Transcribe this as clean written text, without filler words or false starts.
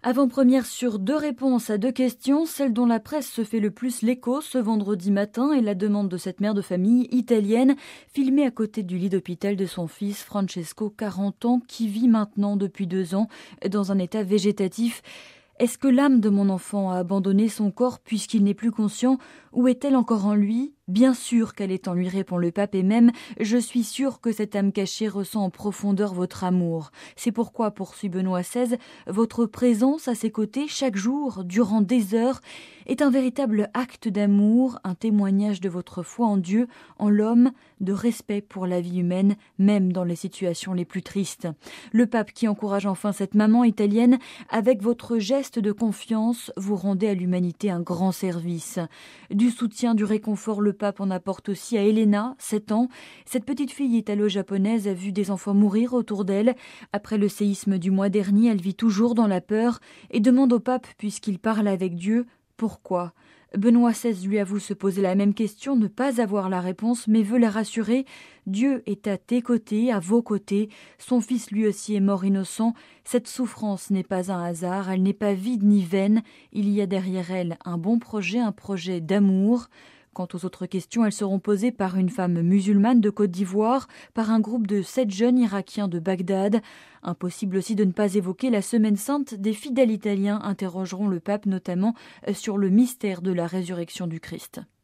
Avant-première sur 2 réponses à 2 questions, celle dont la presse se fait le plus l'écho ce vendredi matin est la demande de cette mère de famille italienne, filmée à côté du lit d'hôpital de son fils Francesco, 40 ans, qui vit maintenant depuis 2 ans dans un état végétatif. Est-ce que l'âme de mon enfant a abandonné son corps puisqu'il n'est plus conscient, ou est-elle encore en lui ? Bien sûr qu'elle est en lui, répond le pape, et même, je suis sûr que cette âme cachée ressent en profondeur votre amour. C'est pourquoi, poursuit Benoît XVI, votre présence à ses côtés chaque jour, durant des heures, est un véritable acte d'amour, un témoignage de votre foi en Dieu, en l'homme, de respect pour la vie humaine, même dans les situations les plus tristes. Le pape qui encourage enfin cette maman italienne, avec votre geste de confiance, vous rendez à l'humanité un grand service. Du soutien, du réconfort, le pape en apporte aussi à Elena, 7 ans. Cette petite fille italo-japonaise a vu des enfants mourir autour d'elle. Après le séisme du mois dernier, elle vit toujours dans la peur et demande au pape, puisqu'il parle avec Dieu, pourquoi ? Benoît XVI lui avoue se poser la même question, ne pas avoir la réponse, mais veut la rassurer. Dieu est à tes côtés, à vos côtés. Son fils lui aussi est mort innocent. Cette souffrance n'est pas un hasard, elle n'est pas vide ni vaine. Il y a derrière elle un bon projet, un projet d'amour. Quant aux autres questions, elles seront posées par une femme musulmane de Côte d'Ivoire, par un groupe de 7 jeunes Irakiens de Bagdad. Impossible aussi de ne pas évoquer la Semaine sainte. Des fidèles italiens interrogeront le pape notamment sur le mystère de la résurrection du Christ.